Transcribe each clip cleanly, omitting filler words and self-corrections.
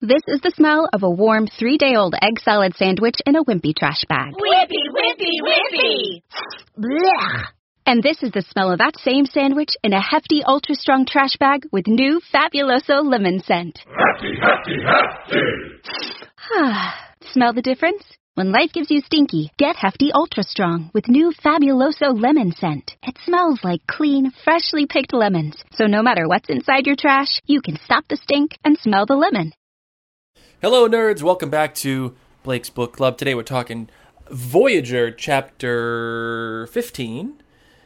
This is the smell of a warm 3-day-old egg salad sandwich in a Wimpy trash bag. Wimpy, Wimpy, Wimpy! Blech. And this is the smell of that same sandwich in a hefty, ultra-strong trash bag with new Fabuloso lemon scent. Hefty, hefty, hefty! Smell the difference? When life gives you stinky, get Hefty Ultra Strong with new Fabuloso lemon scent. It smells like clean, freshly picked lemons. So no matter what's inside your trash, you can stop the stink and smell the lemon. Hello, nerds. Welcome back to Blake's Book Club. Today we're talking Voyager, Chapter 15,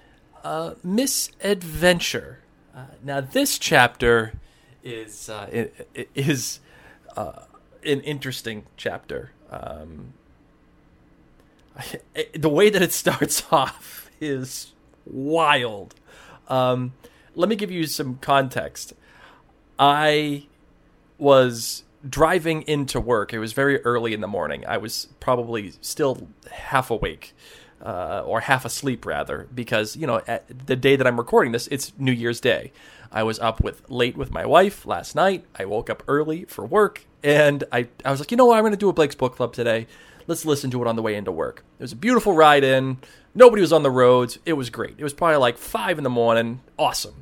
Misadventure. Now, this chapter is an interesting chapter. The way that it starts off is wild. Let me give you some context. I was driving into work. It was very early in the morning. I was probably still half awake, or half asleep rather, because, at the day that I'm recording this, it's New Year's Day. I was up late with my wife last night. I woke up early for work, and I was like, you know what, I'm going to do a Blake's Book Club today. Let's listen to it on the way into work. It was a beautiful ride in. Nobody was on the roads. It was great. It was probably like 5 in the morning. Awesome.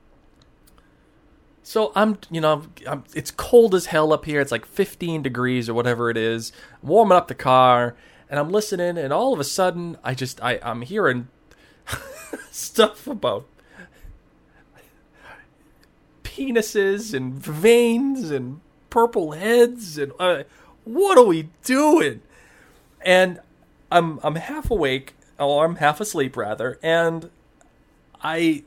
So it's cold as hell up here. It's like 15 degrees or whatever it is. I'm warming up the car, and I'm listening, and all of a sudden, I'm hearing stuff about penises and veins and purple heads, and what are we doing? And I'm half awake, or I'm half asleep rather, and I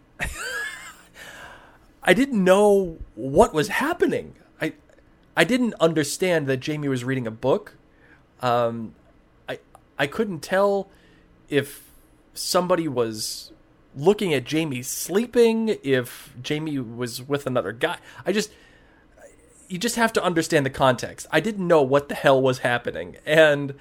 didn't know what was happening. I didn't understand that Jamie was reading a book. I couldn't tell if somebody was looking at Jamie sleeping, if Jamie was with another guy. You just have to understand the context. I didn't know what the hell was happening. And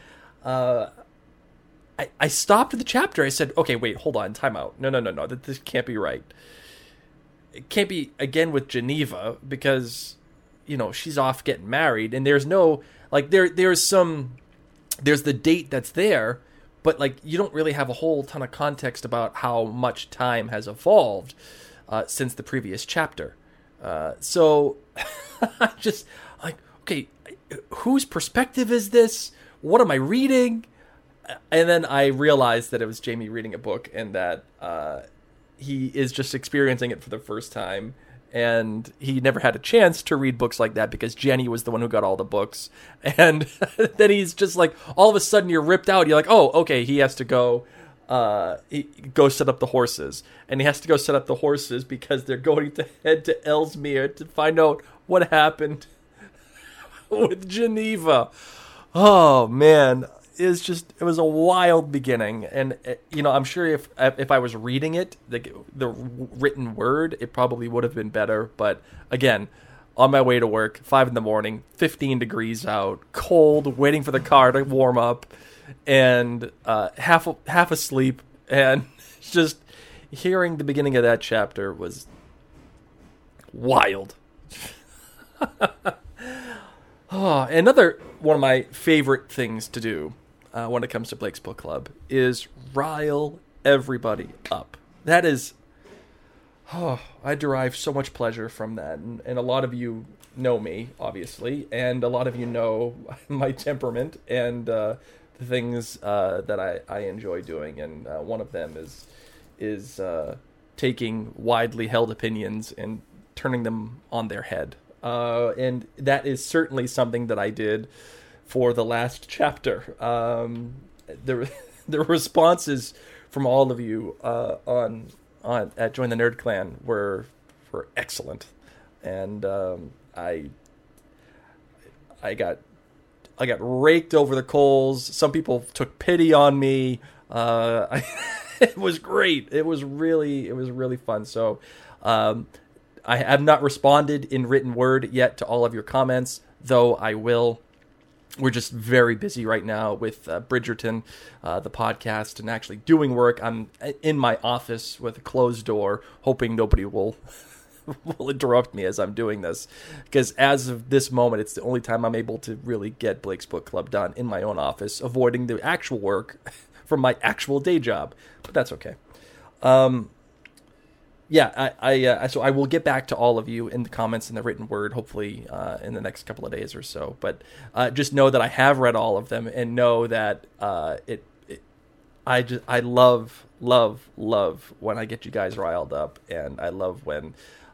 I stopped the chapter. I said, okay, wait, hold on, time out. No, this can't be right. It can't be again with Geneva, because, she's off getting married, and there's no, there's the date that's there, but, you don't really have a whole ton of context about how much time has evolved since the previous chapter. So I just, okay, whose perspective is this? What am I reading? And then I realized that it was Jamie reading a book, and that he is just experiencing it for the first time. And he never had a chance to read books like that because Jenny was the one who got all the books. And then he's just all of a sudden you're ripped out. You're like, oh, okay, he has to go set up the horses. And he has to go set up the horses because they're going to head to Ellesmere to find out what happened with Geneva. Oh, man. It was a wild beginning. And, I'm sure if I was reading it, the written word, it probably would have been better. But again, on my way to work, 5 in the morning, 15 degrees out, cold, waiting for the car to warm up, and half asleep. And just hearing the beginning of that chapter was wild. Another one of my favorite things to do when it comes to Blake's Book Club is rile everybody up. That is, I derive so much pleasure from that. And a lot of you know me, obviously, and a lot of you know my temperament and the things that I enjoy doing. And one of them is taking widely held opinions and turning them on their head. And that is certainly something that I did for the last chapter. The responses from all of you at Join the Nerd Clan were excellent, and I got raked over the coals. Some people took pity on me. It was great. It was really fun. So I have not responded in written word yet to all of your comments, though I will. We're just very busy right now with Bridgerton, the podcast, and actually doing work. I'm in my office with a closed door, hoping nobody will will interrupt me as I'm doing this, because as of this moment, it's the only time I'm able to really get Blake's Book Club done in my own office, avoiding the actual work from my actual day job. But that's okay. So I will get back to all of you in the comments in the written word, hopefully in the next couple of days or so. But just know that I have read all of them, and know that I love when I get you guys riled up, and I love when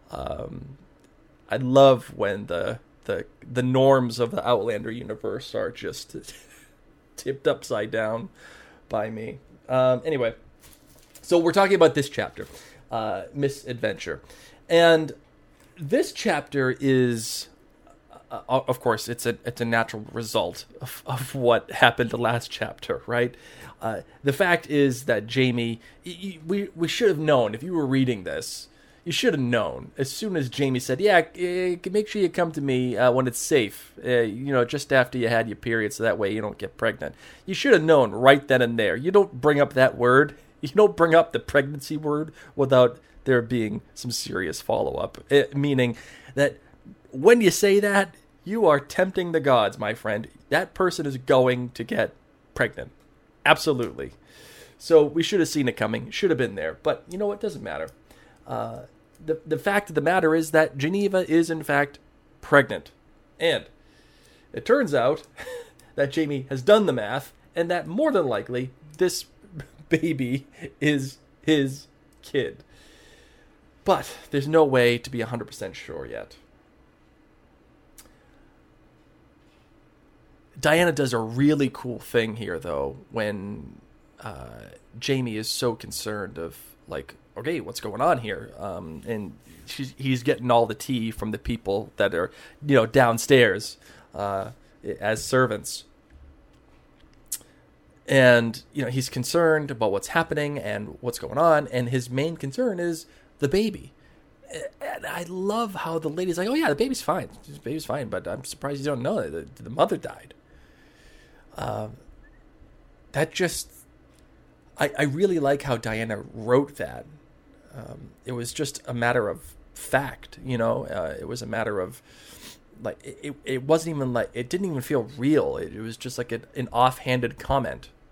the norms of the Outlander universe are just tipped upside down by me. Anyway, so we're talking about this chapter. Misadventure. And this chapter is, of course, it's a natural result of what happened the last chapter, right? The fact is that Jaime, we should have known, if you were reading this, you should have known, as soon as Jaime said, make sure you come to me when it's safe, just after you had your period, so that way you don't get pregnant. You should have known right then and there. You don't bring up that word. You don't bring up the pregnancy word without there being some serious follow-up. Meaning that when you say that, you are tempting the gods, my friend. That person is going to get pregnant. Absolutely. So we should have seen it coming. Should have been there. But you know what? It doesn't matter. The fact of the matter is that Geneva is, in fact, pregnant. And it turns out that Jaime has done the math, and that more than likely, this baby is his kid. But there's no way to be 100% sure yet. Diana does a really cool thing here, though, when Jaime is so concerned of, like, okay, what's going on here? And he's getting all the tea from the people that are, downstairs as servants. And, he's concerned about what's happening and what's going on. And his main concern is the baby. And I love how the lady's like, oh, yeah, the baby's fine. The baby's fine, but I'm surprised you don't know that the mother died. That just... I really like how Diana wrote that. It was just a matter of fact, It was a matter of... like it wasn't even like, it didn't even feel real. It was just like an offhanded comment